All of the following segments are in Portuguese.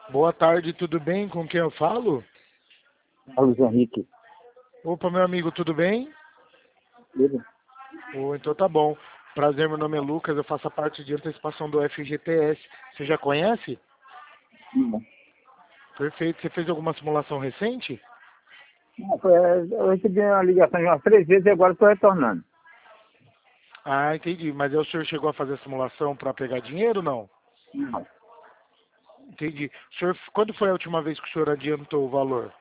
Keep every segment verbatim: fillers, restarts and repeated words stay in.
Boa tarde, tudo bem? Com quem eu falo? Carlos Henrique. Opa, meu amigo, tudo bem? Tudo? Oh, então tá bom. Prazer, meu nome é Lucas, eu faço parte de antecipação do F G T S. Você já conhece? Não. Perfeito. Você fez alguma simulação recente? Não, foi, eu recebi uma ligação de umas três vezes e agora estou retornando. Ah, entendi. Mas aí o senhor chegou a fazer a simulação para pegar dinheiro ou não? Não. Entendi. O senhor, quando foi a última vez que o senhor adiantou o valor?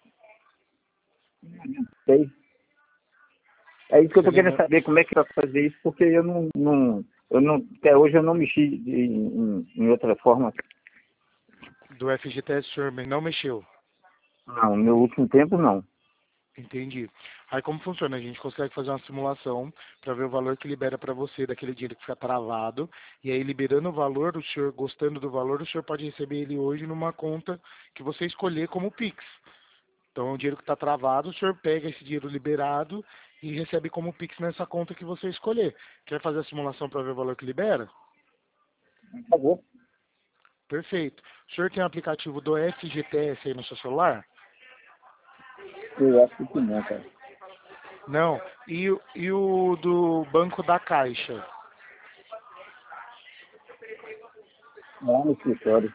Sei. É isso que eu Você estou querendo lembra saber, como é que vai fazer isso, porque eu não, não, eu não até hoje eu não mexi de- em, em outra forma. do F G T S, o senhor não mexeu? Não, no meu último tempo não. Entendi. Aí como funciona? A gente consegue fazer uma simulação para ver o valor que libera para você daquele dinheiro que fica travado. E aí liberando o valor, o senhor gostando do valor, o senhor pode receber ele hoje numa conta que você escolher como Pix. Então o dinheiro que está travado, o senhor pega esse dinheiro liberado e recebe como Pix nessa conta que você escolher. Quer fazer a simulação para ver o valor que libera? Por favor. Perfeito. O senhor tem o aplicativo do F G T S aí no seu celular? Eu acho que não, cara. Não. E, o- e o do Banco da Caixa? Lá no escritório.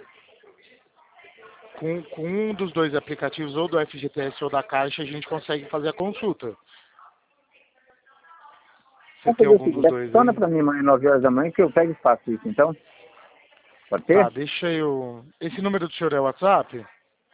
Com, com um dos dois aplicativos, ou do F G T S ou da Caixa, a gente consegue fazer a consulta. Você Vamos tem fazer o algum seguinte, dos dois adiciona aí? para mim amanhã nove horas da manhã que eu pego e faço isso, então. Pode Tá, ser? deixa eu... Esse número do senhor é o WhatsApp?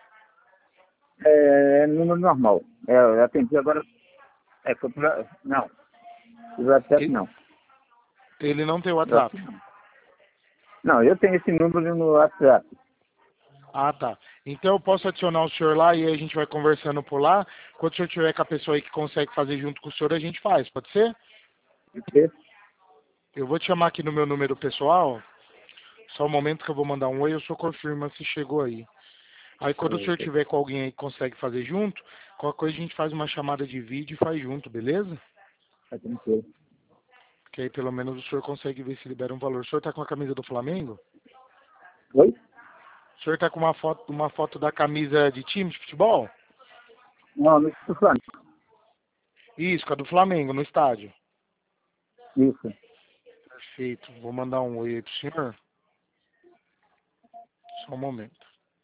É número normal. É, eu atendi agora. É, foi pra, não. O WhatsApp E- não. Ele não tem Eu acho WhatsApp. que não. Não, eu tenho esse número no WhatsApp. Ah, tá. Então eu posso adicionar o senhor lá e aí a gente vai conversando por lá. Quando o senhor tiver com a pessoa aí que consegue fazer junto com o senhor, a gente faz, pode ser? Porque, Eu vou te chamar aqui no meu número pessoal. Só um momento que eu vou mandar um oi e o senhor confirma se chegou aí. Aí quando o senhor é, tiver com alguém aí que consegue fazer junto, qualquer coisa a gente faz uma chamada de vídeo e faz junto, beleza? tá tranquilo. Que aí pelo menos o senhor consegue ver se libera um valor. O senhor tá com a camisa do Flamengo? Oi? O senhor tá com uma foto, uma foto da camisa de time de futebol? Não, não estou falando. Isso, com a do Flamengo, no estádio. Isso. Perfeito. Vou mandar um oi aí pro senhor. Só um momento.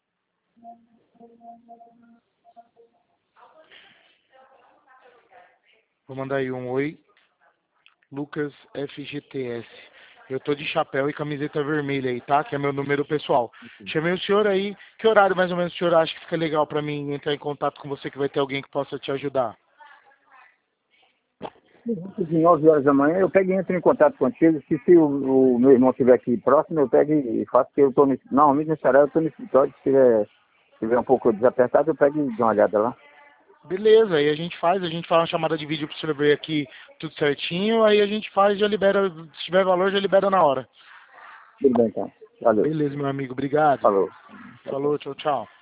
Vou mandar aí um oi. Lucas F G T S. Eu tô de chapéu e camiseta vermelha aí, tá? Que é meu número pessoal. Chamei o senhor aí. Que horário mais ou menos o senhor acha que fica legal pra mim entrar em contato com você que vai ter alguém que possa te ajudar? De nove horas da manhã eu pego e entro em contato contigo. Se, se o, o meu irmão estiver aqui próximo, eu pego e faço, porque eu estou normalmente nesse horário eu estou no escritório. Se tiver, se tiver um pouco desapertado, eu pego e dou uma olhada lá. Beleza, aí a gente faz, a gente faz uma chamada de vídeo pro senhor ver aqui tudo certinho, aí a gente faz, já libera, se tiver valor, já libera na hora. Tudo bem, então. Valeu. Beleza, meu amigo, obrigado. Falou. Tchau, tchau. Falou, tchau, tchau.